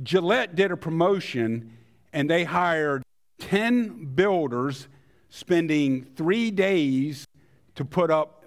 Gillette did a promotion, and they hired 10 builders, spending 3 days to put up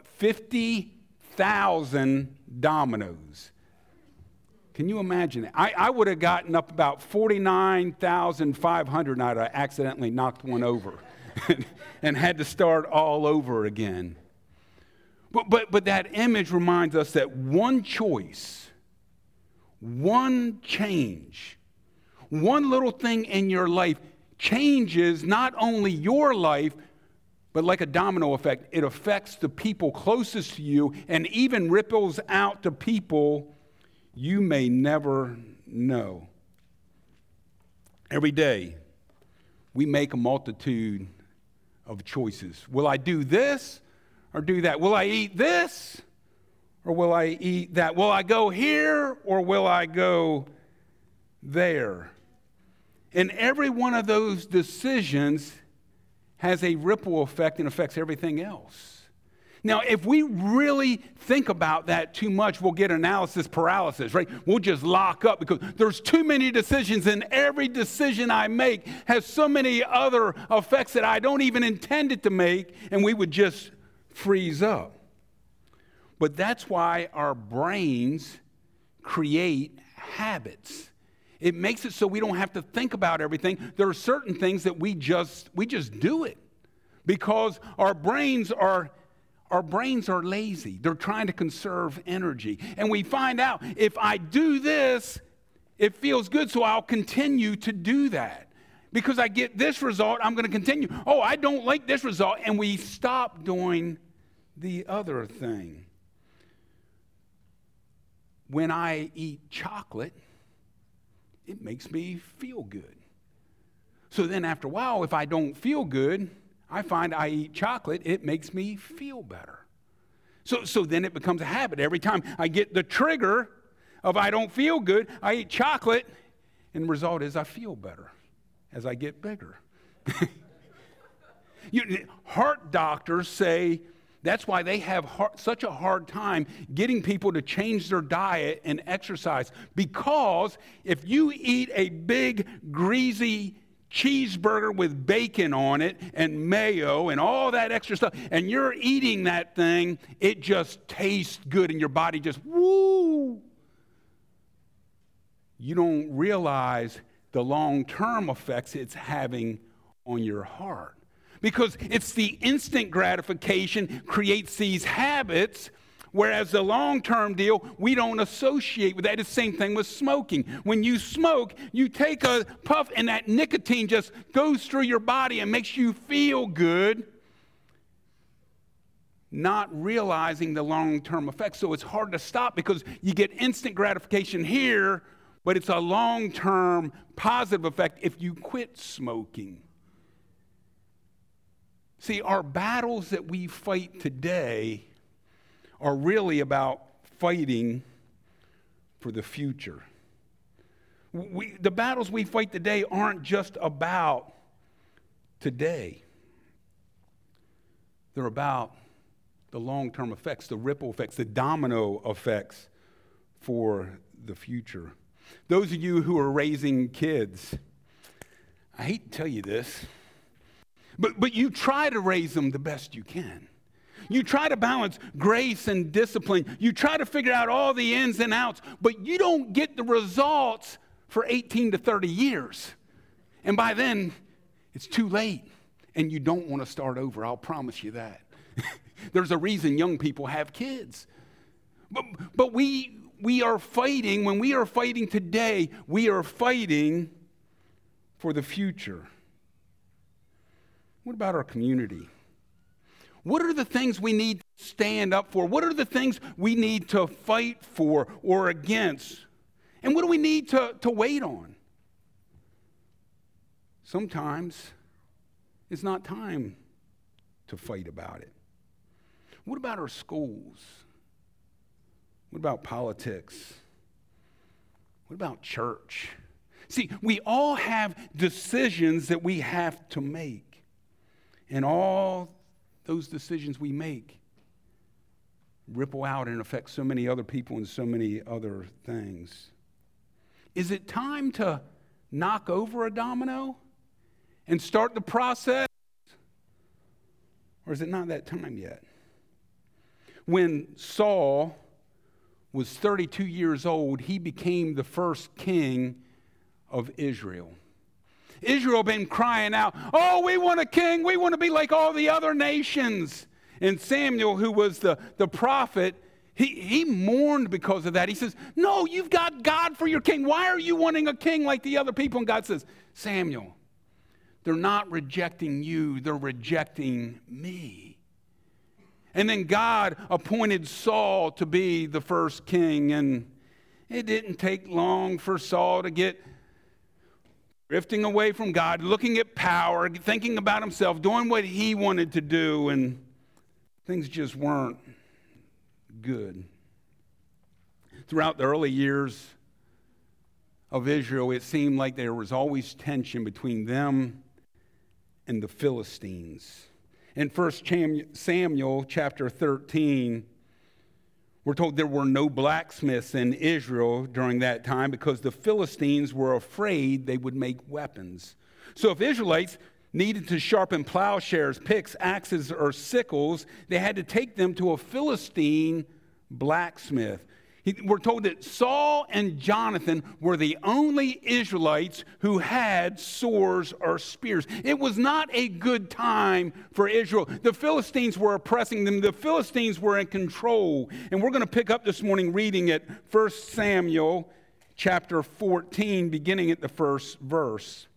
50,000 dominoes. Can you imagine that? I would have gotten up about 49,500, and I'd have accidentally knocked one over and had to start all over again. But that image reminds us that one choice, one change, one little thing in your life changes not only your life, but like a domino effect, it affects the people closest to you and even ripples out to people you may never know. Every day, we make a multitude of choices. Will I do this or do that? Will I eat this or will I eat that? Will I go here or will I go there? And every one of those decisions has a ripple effect and affects everything else. Now, if we really think about that too much, we'll get analysis paralysis, right? We'll just lock up because there's too many decisions, and every decision I make has so many other effects that I don't even intend it to make, and we would just freeze up. But that's why our brains create habits. It makes it so we don't have to think about everything. There are certain things that we just do it because our brains are lazy. They're trying to conserve energy. And we find out if I do this, it feels good, so I'll continue to do that. Because I get this result, I'm going to continue. Oh, I don't like this result, and we stop doing the other thing. When I eat chocolate, it makes me feel good. So then after a while, if I don't feel good, I find I eat chocolate, it makes me feel better. So then it becomes a habit. Every time I get the trigger of I don't feel good, I eat chocolate, and the result is I feel better as I get bigger. Heart doctors say that's why they have such a hard time getting people to change their diet and exercise. Because if you eat a big, greasy cheeseburger with bacon on it and mayo and all that extra stuff, and you're eating that thing, it just tastes good and your body just, woo! You don't realize the long-term effects it's having on your heart. Because it's the instant gratification creates these habits, whereas the long-term deal, we don't associate with that. It's the same thing with smoking. When you smoke, you take a puff and that nicotine just goes through your body and makes you feel good, not realizing the long-term effects. So it's hard to stop because you get instant gratification here, but it's a long-term positive effect if you quit smoking. See, our battles that we fight today are really about fighting for the future. The battles we fight today aren't just about today. They're about the long-term effects, the ripple effects, the domino effects for the future. Those of you who are raising kids, I hate to tell you this, but you try to raise them the best you can. You try to balance grace and discipline. You try to figure out all the ins and outs, but you don't get the results for 18 to 30 years. And by then, it's too late, and you don't want to start over. I'll promise you that. There's a reason young people have kids. But we are fighting, when we are fighting today, we are fighting for the future. What about our community? What are the things we need to stand up for? What are the things we need to fight for or against? And what do we need to wait on? Sometimes it's not time to fight about it. What about our schools? What about politics? What about church? See, we all have decisions that we have to make. And all those decisions we make ripple out and affect so many other people and so many other things. Is it time to knock over a domino and start the process? Or is it not that time yet? When Saul was 32 years old, he became the first king of Israel. Israel had been crying out, oh, we want a king. We want to be like all the other nations. And Samuel, who was the prophet, he mourned because of that. He says, no, you've got God for your king. Why are you wanting a king like the other people? And God says, Samuel, they're not rejecting you. They're rejecting me. And then God appointed Saul to be the first king. And it didn't take long for Saul to get drifting away from God, looking at power, thinking about himself, doing what he wanted to do. And things just weren't good. Throughout the early years of Israel, it seemed like there was always tension between them and the Philistines. In 1 Samuel chapter 13, we're told there were no blacksmiths in Israel during that time because the Philistines were afraid they would make weapons. So if Israelites needed to sharpen plowshares, picks, axes, or sickles, they had to take them to a Philistine blacksmith. We're told that Saul and Jonathan were the only Israelites who had swords or spears. It was not a good time for Israel. The Philistines were oppressing them. The Philistines were in control. And we're going to pick up this morning reading at 1 Samuel chapter 14, beginning at the first verse.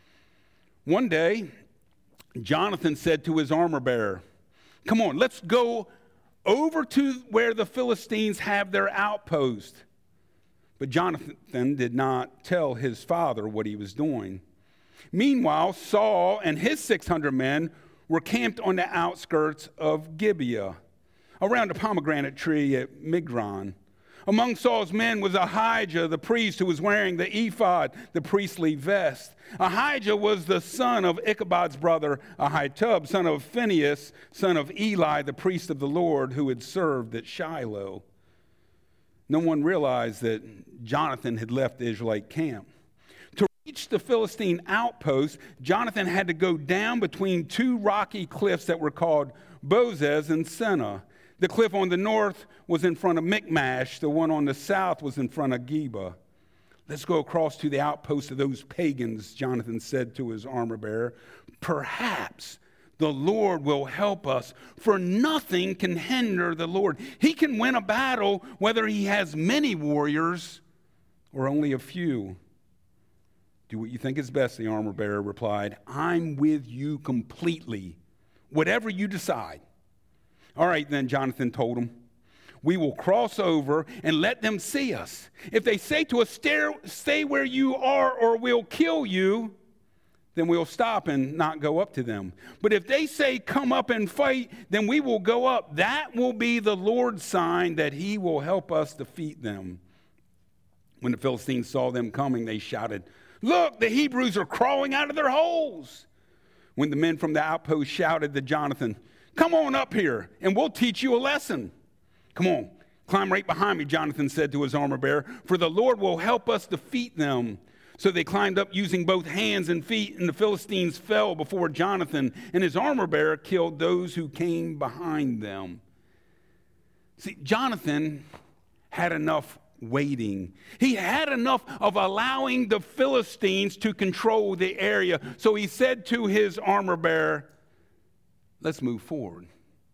One day, Jonathan said to his armor bearer, come on, let's go over to where the Philistines have their outpost. But Jonathan did not tell his father what he was doing. Meanwhile, Saul and his 600 men were camped on the outskirts of Gibeah, around a pomegranate tree at Migron. Among Saul's men was Ahijah, the priest, who was wearing the ephod, the priestly vest. Ahijah was the son of Ichabod's brother, Ahitub, son of Phinehas, son of Eli, the priest of the Lord, who had served at Shiloh. No one realized that Jonathan had left the Israelite camp. To reach the Philistine outpost, Jonathan had to go down between two rocky cliffs that were called Bozez and Seneh. The cliff on the north was in front of Michmash. The one on the south was in front of Geba. Let's go across to the outpost of those pagans, Jonathan said to his armor bearer. Perhaps the Lord will help us, for nothing can hinder the Lord. He can win a battle whether he has many warriors or only a few. Do what you think is best, the armor bearer replied. I'm with you completely, whatever you decide. All right, then, Jonathan told him, we will cross over and let them see us. If they say to us, stay where you are or we'll kill you, then we'll stop and not go up to them. But if they say, come up and fight, then we will go up. That will be the Lord's sign that he will help us defeat them. When the Philistines saw them coming, they shouted, look, the Hebrews are crawling out of their holes. When the men from the outpost shouted to Jonathan, come on up here, and we'll teach you a lesson. Come on, climb right behind me, Jonathan said to his armor bearer, for the Lord will help us defeat them. So they climbed up using both hands and feet, and the Philistines fell before Jonathan, and his armor bearer killed those who came behind them. See, Jonathan had enough waiting. He had enough of allowing the Philistines to control the area. So he said to his armor bearer, let's move forward.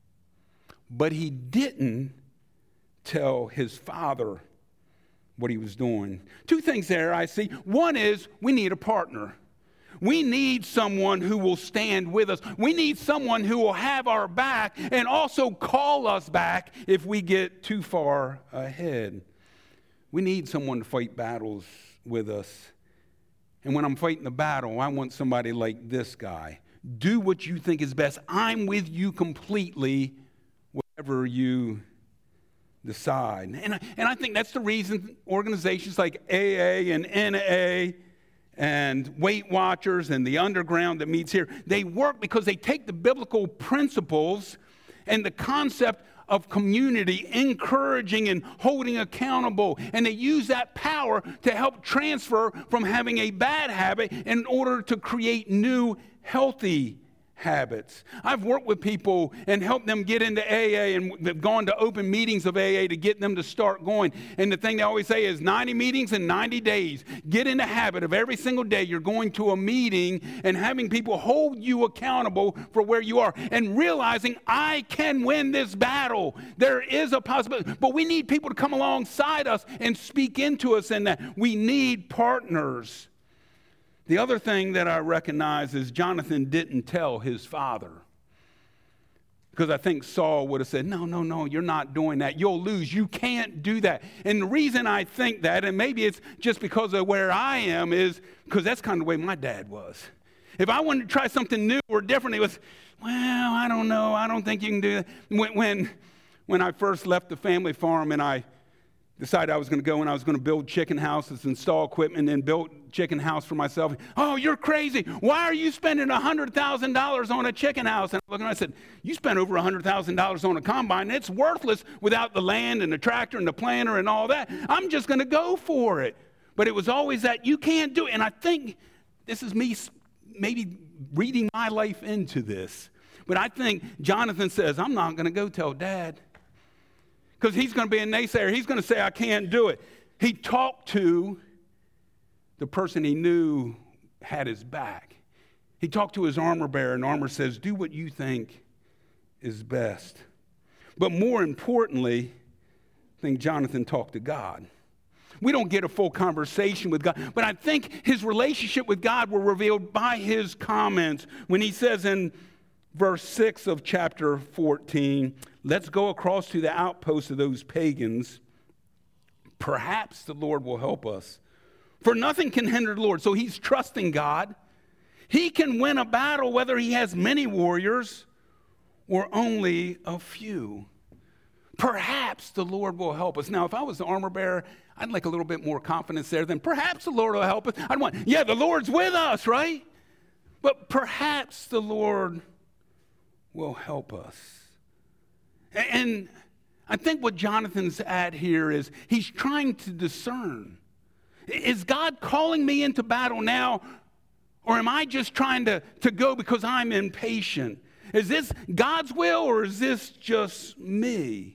But he didn't tell his father what he was doing. Two things there I see. One is we need a partner. We need someone who will stand with us. We need someone who will have our back and also call us back if we get too far ahead. We need someone to fight battles with us. And when I'm fighting the battle, I want somebody like this guy. Do what you think is best. I'm with you completely, whatever you decide. And I think that's the reason organizations like AA and NA and Weight Watchers and the Underground that meets here, they work because they take the biblical principles and the concept of community, encouraging and holding accountable. And they use that power to help transfer from having a bad habit in order to create new, healthy habits. I've worked with people and helped them get into AA, and they've gone to open meetings of AA to get them to start going. And the thing they always say is 90 meetings in 90 days. Get in the habit of every single day you're going to a meeting and having people hold you accountable for where you are and realizing I can win this battle. There is a possibility, but we need people to come alongside us and speak into us in that. We need partners. The other thing that I recognize is Jonathan didn't tell his father. Because I think Saul would have said, no, you're not doing that. You'll lose. You can't do that. And the reason I think that, and maybe it's just because of where I am, is because that's kind of the way my dad was. If I wanted to try something new or different, it was, well, I don't know. I don't think you can do that. When I first left the family farm and I decided I was going to go and I was going to build chicken houses, install equipment, and build chicken house for myself. Oh, you're crazy. Why are you spending $100,000 on a chicken house? And I looked and I said, you spent over $100,000 on a combine. And it's worthless without the land and the tractor and the planter and all that. I'm just going to go for it. But it was always that you can't do it. And I think this is me maybe reading my life into this. But I think Jonathan says, I'm not going to go tell Dad. Because he's going to be a naysayer. He's going to say, I can't do it. He talked to the person he knew had his back. He talked to his armor bearer, and armor says, do what you think is best. But more importantly, I think Jonathan talked to God. We don't get a full conversation with God, but I think his relationship with God were revealed by his comments when he says in verse 6 of chapter 14, let's go across to the outposts of those pagans. Perhaps the Lord will help us. For nothing can hinder the Lord. So he's trusting God. He can win a battle whether he has many warriors or only a few. Perhaps the Lord will help us. Now, if I was the armor bearer, I'd like a little bit more confidence there than perhaps the Lord will help us. I'd want, yeah, the Lord's with us, right? But perhaps the Lord will help us. And I think what Jonathan's at here is he's trying to discern. Is God calling me into battle now, or am I just trying to go because I'm impatient? Is this God's will, or is this just me?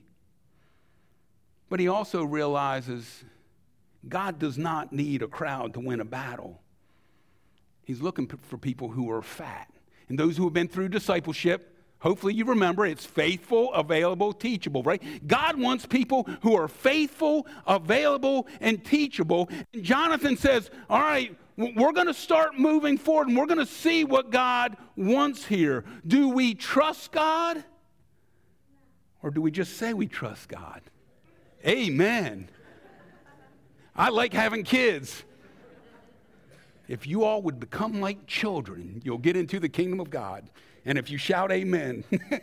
But he also realizes God does not need a crowd to win a battle. He's looking for people who are fat. And those who have been through discipleship, hopefully you remember it's faithful, available, teachable, right? God wants people who are faithful, available, and teachable. And Jonathan says, all right, we're going to start moving forward, and we're going to see what God wants here. Do we trust God? Or do we just say we trust God? Amen. I like having kids. If you all would become like children, you'll get into the kingdom of God. And if you shout amen.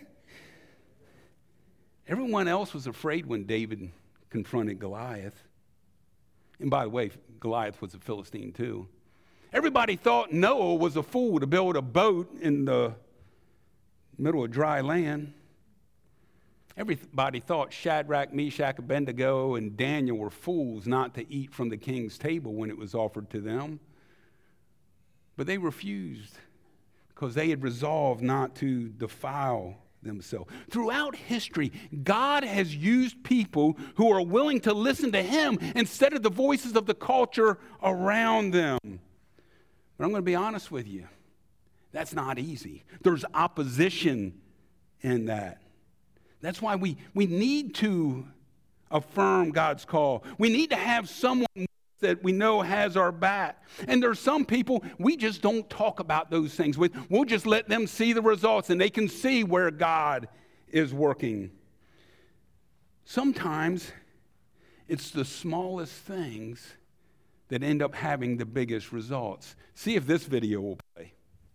Everyone else was afraid when David confronted Goliath. And by the way, Goliath was a Philistine too. Everybody thought Noah was a fool to build a boat in the middle of dry land. Everybody thought Shadrach, Meshach, Abednego, and Daniel were fools not to eat from the king's table when it was offered to them. But they refused because they had resolved not to defile themselves. Throughout history, God has used people who are willing to listen to him instead of the voices of the culture around them. But I'm going to be honest with you. That's not easy. There's opposition in that. That's why we need to affirm God's call. We need to have someone that we know has our back. And there's some people we just don't talk about those things with. We'll just let them see the results and they can see where God is working. Sometimes it's the smallest things that end up having the biggest results. See if this video will play.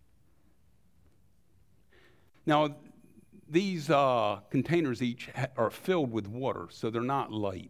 Now, these containers each are filled with water, so they're not light.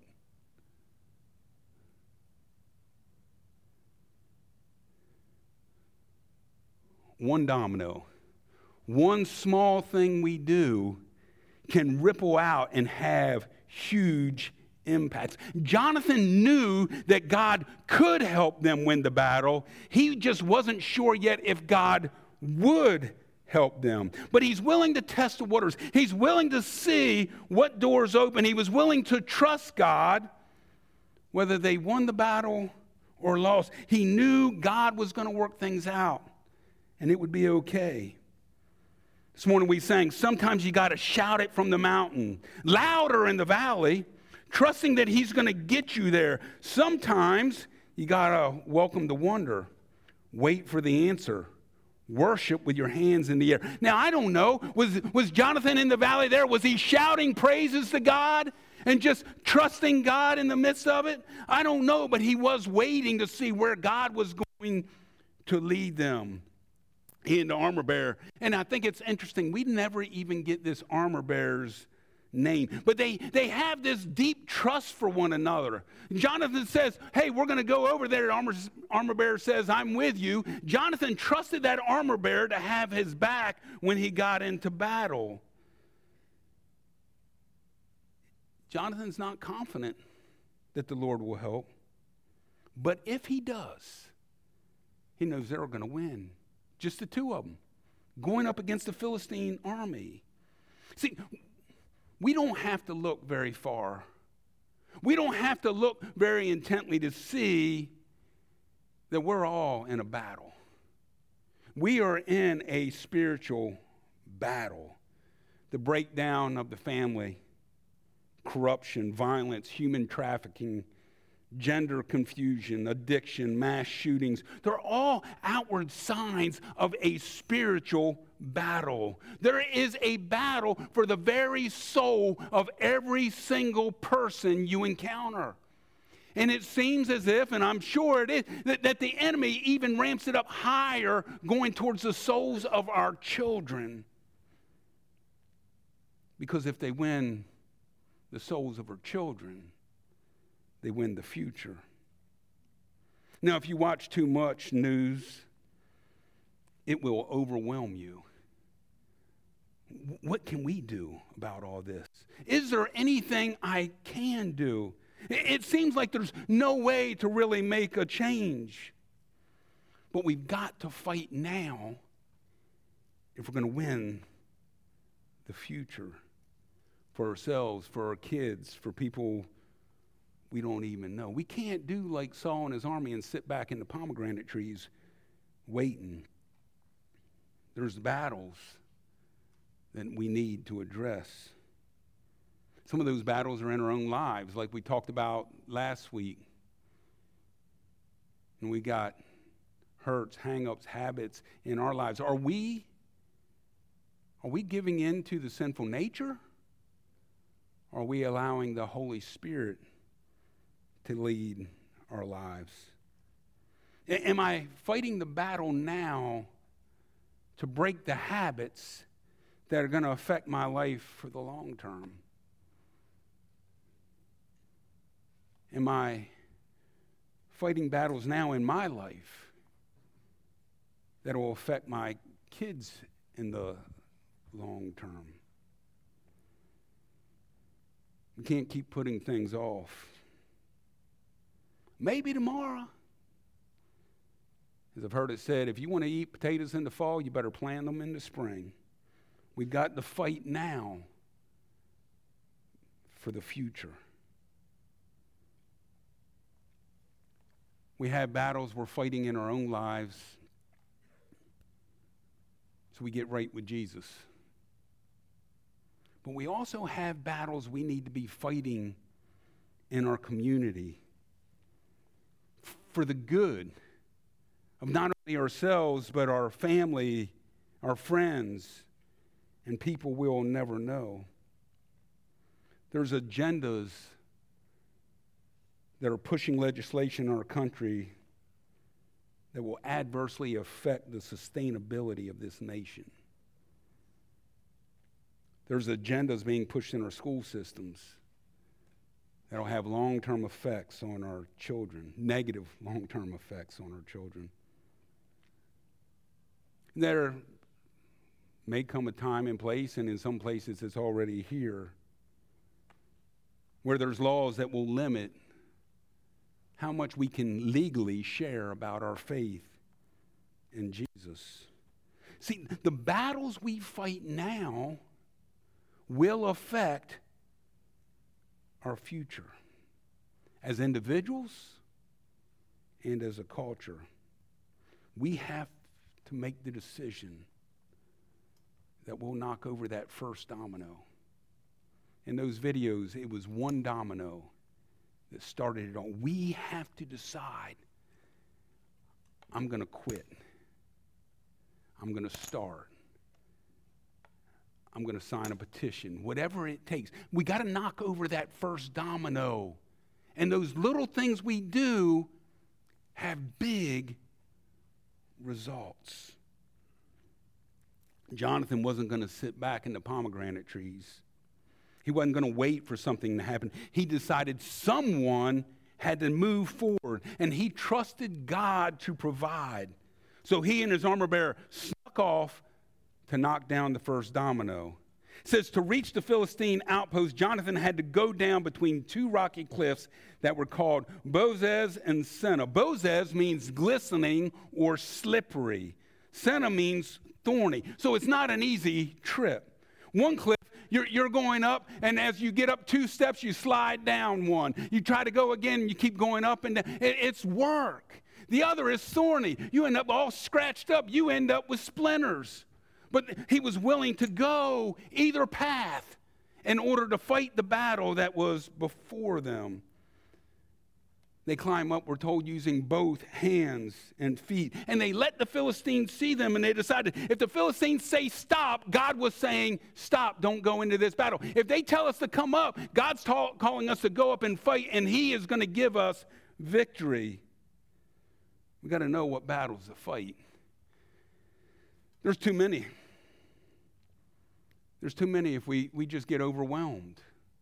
One domino, one small thing we do can ripple out and have huge impacts. Jonathan knew that God could help them win the battle. He just wasn't sure yet if God would help them. But he's willing to test the waters. He's willing to see what doors open. He was willing to trust God, whether they won the battle or lost. He knew God was going to work things out, and it would be okay. This morning we sang, sometimes you got to shout it from the mountain, louder in the valley, trusting that he's going to get you there. Sometimes you got to welcome the wonder, wait for the answer, worship with your hands in the air. Now, I don't know, was Jonathan in the valley there? Was he shouting praises to God and just trusting God in the midst of it? I don't know, but he was waiting to see where God was going to lead them. He and the armor bearer. And I think it's interesting, we never even get this armor bearer's name. But they have this deep trust for one another. Jonathan says, hey, we're going to go over there. Armor bearer says, I'm with you. Jonathan trusted that armor bearer to have his back when he got into battle. Jonathan's not confident that the Lord will help. But if he does, he knows they're going to win. Just the two of them, going up against the Philistine army. See, we don't have to look very far. We don't have to look very intently to see that we're all in a battle. We are in a spiritual battle. The breakdown of the family, corruption, violence, human trafficking, gender confusion, addiction, mass shootings. They're all outward signs of a spiritual battle. There is a battle for the very soul of every single person you encounter. And it seems as if, and I'm sure it is, that the enemy even ramps it up higher, going towards the souls of our children. Because if they win the souls of our children, they win the future. Now, if you watch too much news, it will overwhelm you. What can we do about all this? Is there anything I can do? It seems like there's no way to really make a change. But we've got to fight now if we're going to win the future for ourselves, for our kids, for people we don't even know. We can't do like Saul and his army and sit back in the pomegranate trees waiting. There's battles that we need to address. Some of those battles are in our own lives, like we talked about last week. And we got hurts, hang-ups, habits in our lives. Are we giving in to the sinful nature? Or are we allowing the Holy Spirit to lead our lives? Am I fighting the battle now to break the habits that are going to affect my life for the long term? Am I fighting battles now in my life that will affect my kids in the long term? We can't keep putting things off. Maybe tomorrow. As I've heard it said, if you want to eat potatoes in the fall, you better plant them in the spring. We've got to fight now for the future. We have battles we're fighting in our own lives so we get right with Jesus. But we also have battles we need to be fighting in our community for the good of not only ourselves, but our family, our friends, and people we'll never know. There's agendas that are pushing legislation in our country that will adversely affect the sustainability of this nation. There's agendas being pushed in our school systems that'll have long-term effects on our children, negative long-term effects on our children. There are may come a time and place, and in some places it's already here, where there's laws that will limit how much we can legally share about our faith in Jesus. See, the battles we fight now will affect our future as individuals and as a culture. We have to make the decision that we'll knock over that first domino. In those videos, it was one domino that started it all. We have to decide, I'm going to quit. I'm going to start. I'm going to sign a petition. Whatever it takes. We got to knock over that first domino. And those little things we do have big results. Jonathan wasn't going to sit back in the pomegranate trees. He wasn't going to wait for something to happen. He decided someone had to move forward, and he trusted God to provide. So he and his armor bearer snuck off to knock down the first domino. It says, to reach the Philistine outpost, Jonathan had to go down between two rocky cliffs that were called Bozez and Seneh. Bozez means glistening or slippery. Seneh means thorny. So it's not an easy trip. One cliff, you're going up, and as you get up 2 steps, you slide down 1. You try to go again, and you keep going up and down. It's work. The other is thorny. You end up all scratched up. You end up with splinters. But he was willing to go either path in order to fight the battle that was before them. They climb up, we're told, using both hands and feet. And they let the Philistines see them, and they decided if the Philistines say stop, God was saying stop, don't go into this battle. If they tell us to come up, God's calling us to go up and fight, and he is going to give us victory. We got to know what battles to fight. There's too many. There's too many if we just get overwhelmed.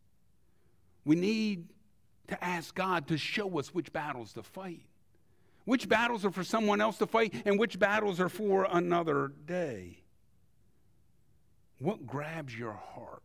We need to ask God to show us which battles to fight. Which battles are for someone else to fight, and which battles are for another day. What grabs your heart?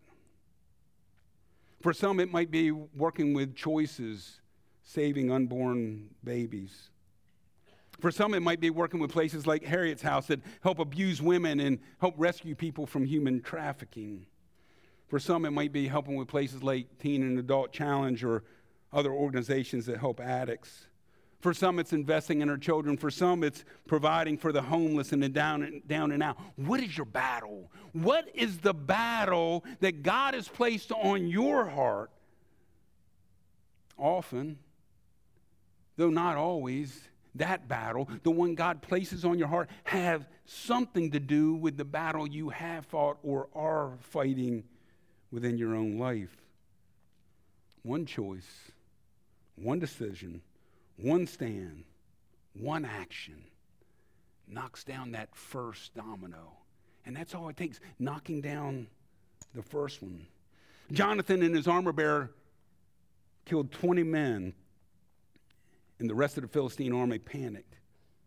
For some, it might be working with choices, saving unborn babies. For some, it might be working with places like Harriet's House that help abuse women and help rescue people from human trafficking. For some, it might be helping with places like Teen and Adult Challenge or other organizations that help addicts. For some, it's investing in our children. For some, it's providing for the homeless and the down and out. What is your battle? What is the battle that God has placed on your heart? Often, though not always, that battle, the one God places on your heart, have something to do with the battle you have fought or are fighting within your own life. One choice, one decision, one stand, one action knocks down that first domino. And that's all it takes, knocking down the first one. Jonathan and his armor bearer killed 20 men, and the rest of the Philistine army panicked.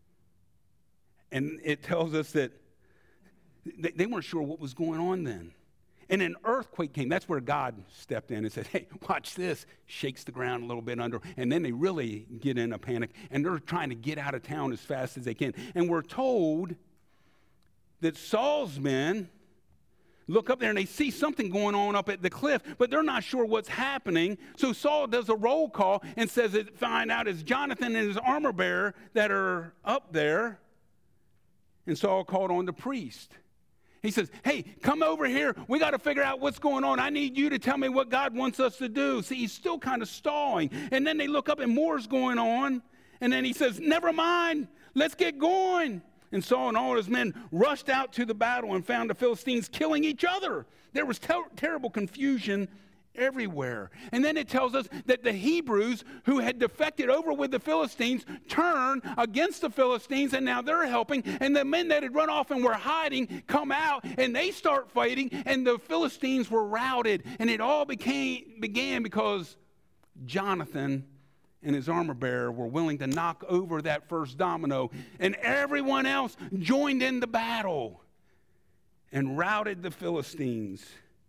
And it tells us that they weren't sure what was going on then. And an earthquake came. That's where God stepped in and said, hey, watch this. Shakes the ground a little bit under. And then they really get in a panic. And they're trying to get out of town as fast as they can. And we're told that Saul's men look up there and they see something going on up at the cliff, but they're not sure what's happening. So Saul does a roll call and says find out it's Jonathan and his armor bearer that are up there. And Saul called on the priest. He says, hey, come over here. We got to figure out what's going on. I need you to tell me what God wants us to do. See, he's still kind of stalling. And then they look up and more's going on. And then he says, never mind. Let's get going. And Saul and all his men rushed out to the battle and found the Philistines killing each other. There was terrible confusion everywhere. And then it tells us that the Hebrews who had defected over with the Philistines turn against the Philistines, and now they're helping. And the men that had run off and were hiding come out, and they start fighting, and the Philistines were routed. And it all began because Jonathan and his armor bearer were willing to knock over that first domino, and everyone else joined in the battle. and routed the Philistines,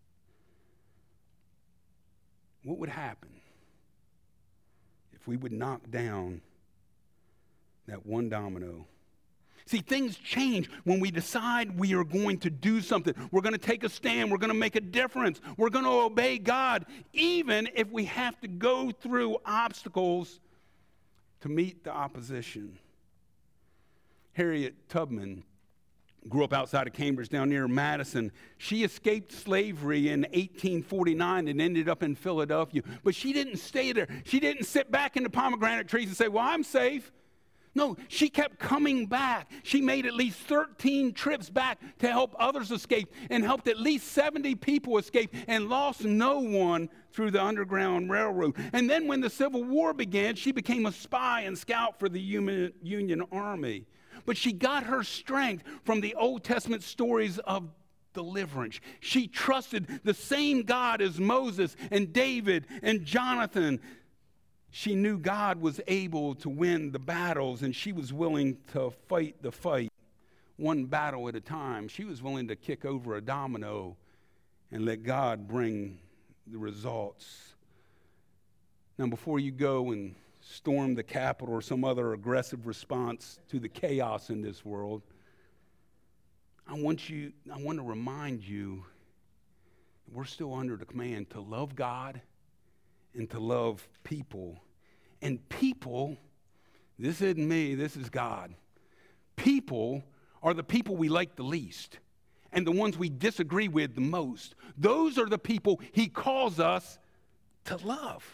what would happen if we would knock down that one domino? See, things change when we decide we are going to do something. We're going to take a stand. We're going to make a difference. We're going to obey God, even if we have to go through obstacles to meet the opposition. Harriet Tubman grew up outside of Cambridge, down near Madison. She escaped slavery in 1849 and ended up in Philadelphia. But she didn't stay there. She didn't sit back in the pomegranate trees and say, well, I'm safe. No, she kept coming back. She made at least 13 trips back to help others escape and helped at least 70 people escape and lost no one through the Underground Railroad. And then when the Civil War began, she became a spy and scout for the Union Army. But she got her strength from the Old Testament stories of deliverance. She trusted the same God as Moses and David and Jonathan. She knew God was able to win the battles, and she was willing to fight the fight one battle at a time. She was willing to kick over a domino and let God bring the results. Now, before you go and storm the Capitol or some other aggressive response to the chaos in this world, I want to remind you we're still under the command to love God and to love people. And people, this isn't me, this is God. People are the people we like the least and the ones we disagree with the most. Those are the people he calls us to love.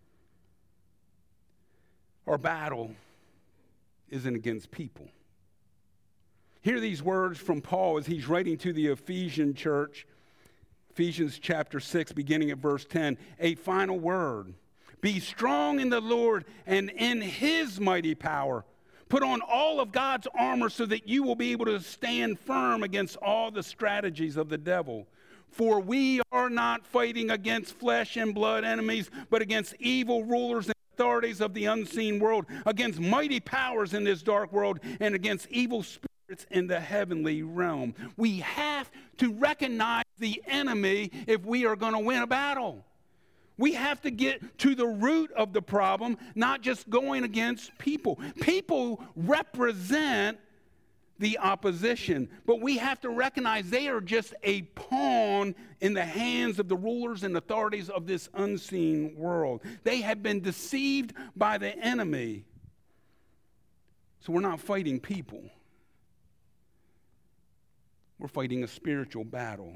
Our battle isn't against people. Hear these words from Paul as he's writing to the Ephesian church. Ephesians chapter 6, beginning at verse 10. A final word. Be strong in the Lord and in his mighty power. Put on all of God's armor so that you will be able to stand firm against all the strategies of the devil. For we are not fighting against flesh and blood enemies, but against evil rulers and authorities of the unseen world, against mighty powers in this dark world, and against evil spirits in the heavenly realm. We have to recognize the enemy if we are going to win a battle. We have to get to the root of the problem, not just going against people. People represent the opposition, but we have to recognize they are just a pawn in the hands of the rulers and authorities of this unseen world. They have been deceived by the enemy. So we're not fighting people. We're fighting a spiritual battle.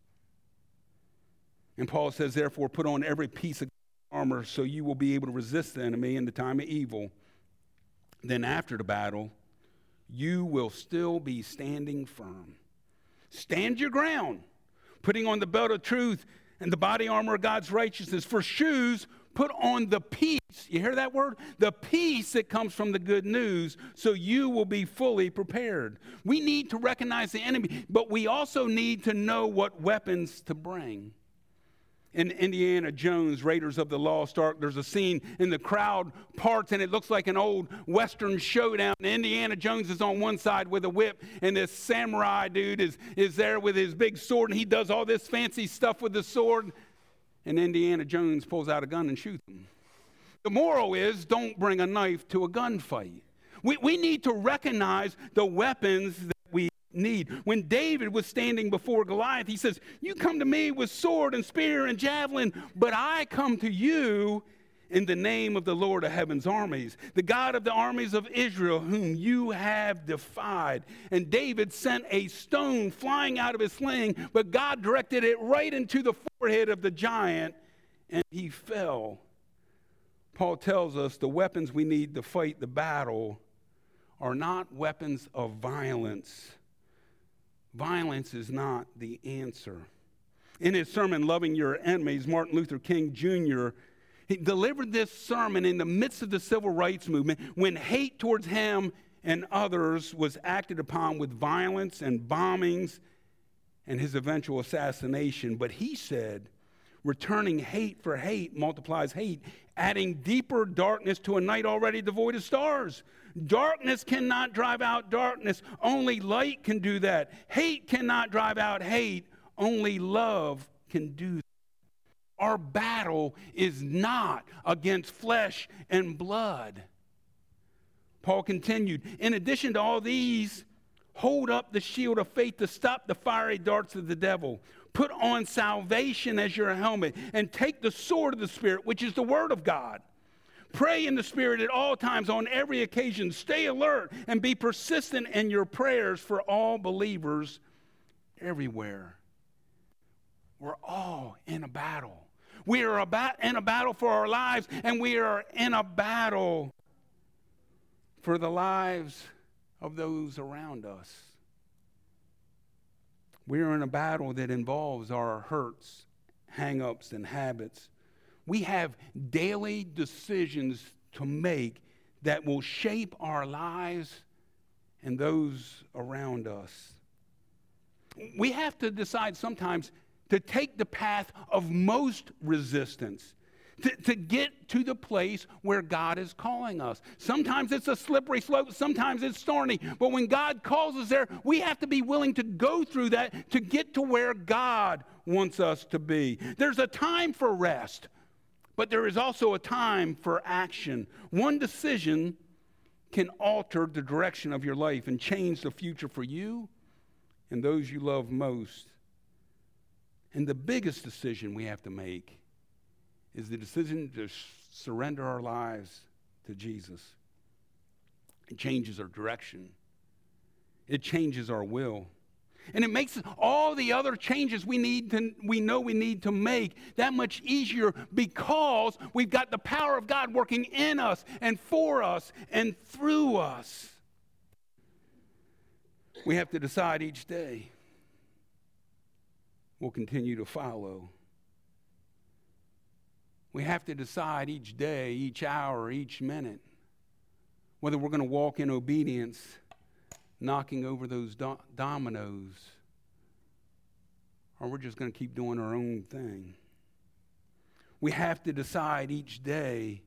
And Paul says, therefore, put on every piece of armor so you will be able to resist the enemy in the time of evil. Then after the battle, you will still be standing firm. Stand your ground, putting on the belt of truth and the body armor of God's righteousness. For shoes, put on the peace. You hear that word? The peace that comes from the good news, so you will be fully prepared. We need to recognize the enemy, but we also need to know what weapons to bring. In Indiana Jones, Raiders of the Lost Ark, there's a scene in the crowd parts, and it looks like an old Western showdown. And Indiana Jones is on one side with a whip, and this samurai dude is there with his big sword, and he does all this fancy stuff with the sword. And Indiana Jones pulls out a gun and shoots him. The moral is, don't bring a knife to a gunfight. We need to recognize the weapons that we need. When David was standing before Goliath, he says, you come to me with sword and spear and javelin, but I come to you in the name of the Lord of heaven's armies, the God of the armies of Israel, whom you have defied. And David sent a stone flying out of his sling, but God directed it right into the forehead of the giant, and he fell. Paul tells us the weapons we need to fight the battle are not weapons of violence. Violence is not the answer. In his sermon, Loving Your Enemies, Martin Luther King Jr., he delivered this sermon in the midst of the civil rights movement when hate towards him and others was acted upon with violence and bombings and his eventual assassination. But he said, Returning hate for hate multiplies hate, adding deeper darkness to a night already devoid of stars. Darkness cannot drive out darkness. Only light can do that. Hate cannot drive out hate. Only love can do that. Our battle is not against flesh and blood. Paul continued, in addition to all these, hold up the shield of faith to stop the fiery darts of the devil. Put on salvation as your helmet and take the sword of the Spirit, which is the word of God. Pray in the Spirit at all times, on every occasion. Stay alert and be persistent in your prayers for all believers everywhere. We're all in a battle. We are in a battle for our lives, and we are in a battle for the lives of those around us. We are in a battle that involves our hurts, hang-ups, and habits. We have daily decisions to make that will shape our lives and those around us. We have to decide sometimes to take the path of most resistance, to get to the place where God is calling us. Sometimes it's a slippery slope, sometimes it's thorny, but when God calls us there, we have to be willing to go through that to get to where God wants us to be. There's a time for rest, but there is also a time for action. One decision can alter the direction of your life and change the future for you and those you love most. And the biggest decision we have to make is the decision to surrender our lives to Jesus. It changes our direction. It changes our will. And it makes all the other changes we know we need to make that much easier, because we've got the power of God working in us and for us and through us. We have to decide each day we'll continue to follow. We have to decide each day, each hour, each minute, whether we're going to walk in obedience, knocking over those dominoes, or we're just going to keep doing our own thing. We have to decide each day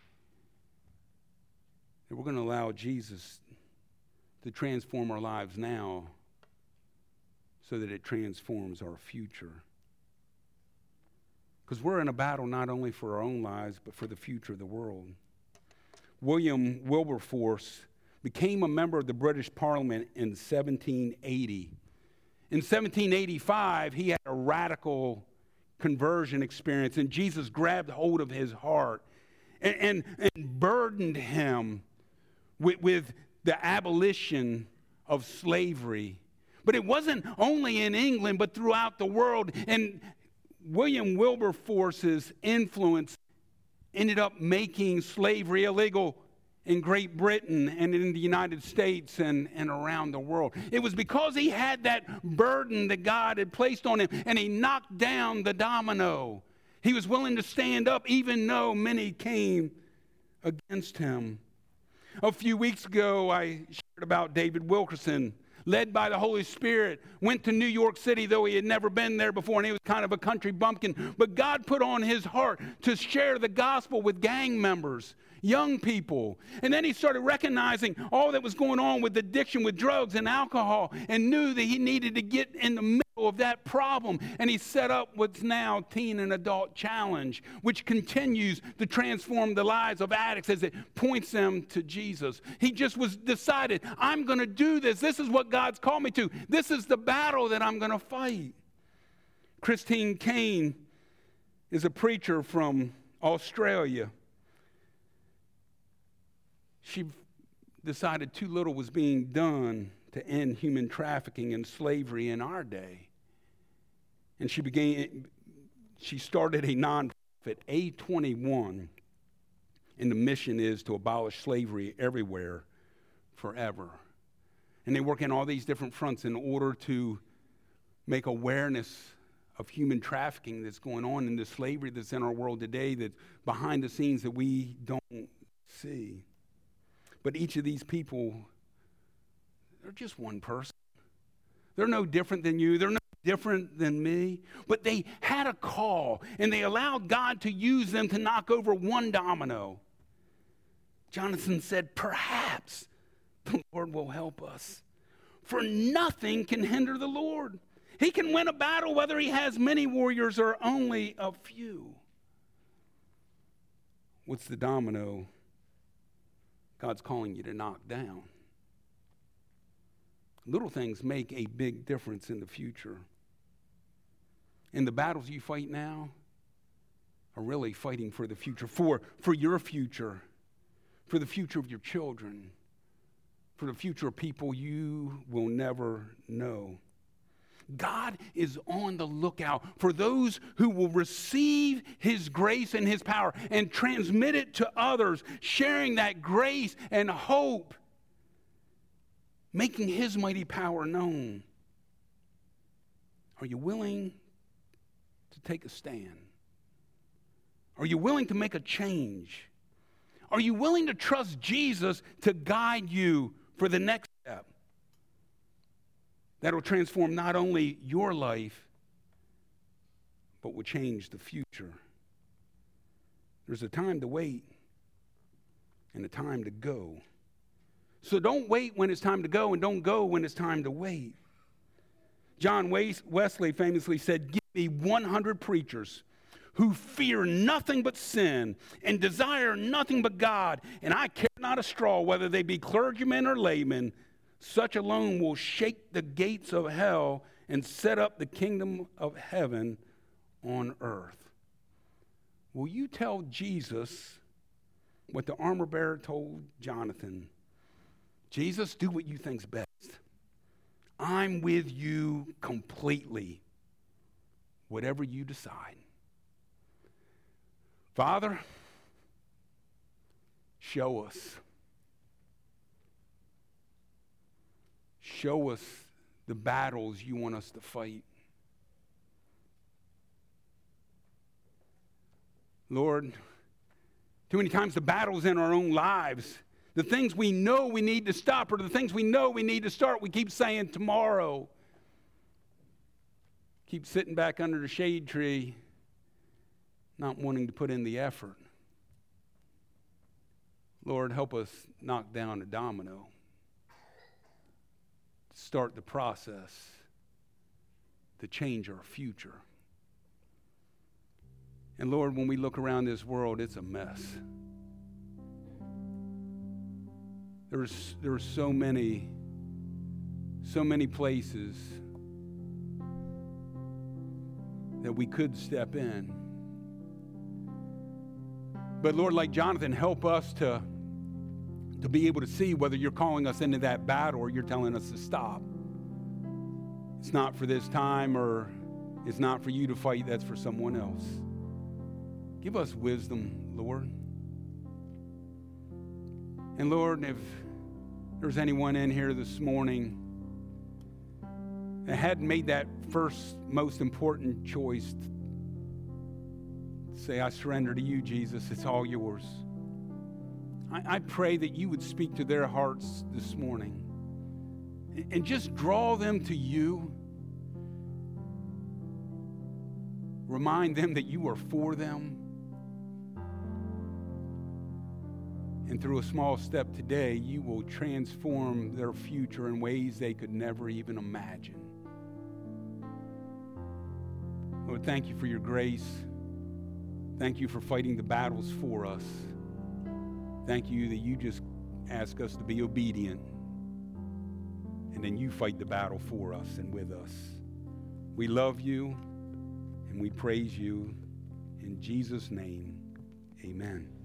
that we're going to allow Jesus to transform our lives now so that it transforms our future. Because we're in a battle not only for our own lives, but for the future of the world. William Wilberforce became a member of the British Parliament in 1780. In 1785, he had a radical conversion experience, and Jesus grabbed hold of his heart and burdened him with the abolition of slavery. But it wasn't only in England, but throughout the world. And William Wilberforce's influence ended up making slavery illegal in Great Britain and in the United States and around the world. It was because he had that burden that God had placed on him, and he knocked down the domino. He was willing to stand up even though many came against him. A few weeks ago, I shared about David Wilkerson, led by the Holy Spirit, went to New York City, though he had never been there before, and he was kind of a country bumpkin. But God put on his heart to share the gospel with gang members, young people. And then he started recognizing all that was going on with addiction, with drugs and alcohol, and knew that he needed to get in the middle of that problem. And he set up what's now Teen and Adult Challenge, which continues to transform the lives of addicts as it points them to Jesus. He just was decided, I'm going to do this. This is what God's called me to. This is the battle that I'm going to fight. Christine Caine is a preacher from Australia. She decided too little was being done to end human trafficking and slavery in our day. And she started a nonprofit, A21, and the mission is to abolish slavery everywhere, forever. And they work in all these different fronts in order to make awareness of human trafficking that's going on and the slavery that's in our world today, that's behind the scenes that we don't see. But each of these people, they're just one person. They're no different than you. They're no different than me, but they had a call, and they allowed God to use them to knock over one domino. Jonathan said, perhaps the Lord will help us, for nothing can hinder the Lord. He can win a battle whether he has many warriors or only a few. What's the domino God's calling you to knock down? Little things make a big difference in the future. And the battles you fight now are really fighting for the future, for your future, for the future of your children, for the future of people you will never know. God is on the lookout for those who will receive his grace and his power and transmit it to others, sharing that grace and hope, making his mighty power known. Are you willing to take a stand? Are you willing to make a change? Are you willing to trust Jesus to guide you for the next step that will transform not only your life, but will change the future? There's a time to wait and a time to go. So don't wait when it's time to go, and don't go when it's time to wait. John Wesley famously said, "Give me 100 preachers who fear nothing but sin and desire nothing but God, and I care not a straw whether they be clergymen or laymen. Such alone will shake the gates of hell and set up the kingdom of heaven on earth." Will you tell Jesus what the armor bearer told Jonathan? Jesus, do what you think's best. I'm with you completely, whatever you decide. Father, show us. Show us the battles you want us to fight. Lord, too many times the battles in our own lives, the things we know we need to stop or the things we know we need to start, we keep saying tomorrow. Keep sitting back under the shade tree, not wanting to put in the effort. Lord, help us knock down a domino. Start the process to change our future. And Lord, when we look around this world, it's a mess. There's so many places that we could step in. But Lord, like Jonathan, help us to be able to see whether you're calling us into that battle or you're telling us to stop. It's not for this time, or it's not for you to fight, that's for someone else. Give us wisdom, Lord. And Lord, if there's anyone in here this morning that hadn't made that first most important choice, say, I surrender to you, Jesus, it's all yours. I pray that you would speak to their hearts this morning and just draw them to you. Remind them that you are for them. And through a small step today, you will transform their future in ways they could never even imagine. Lord, thank you for your grace. Thank you for fighting the battles for us. Thank you that you just ask us to be obedient, and then you fight the battle for us and with us. We love you, and we praise you. In Jesus' name, amen.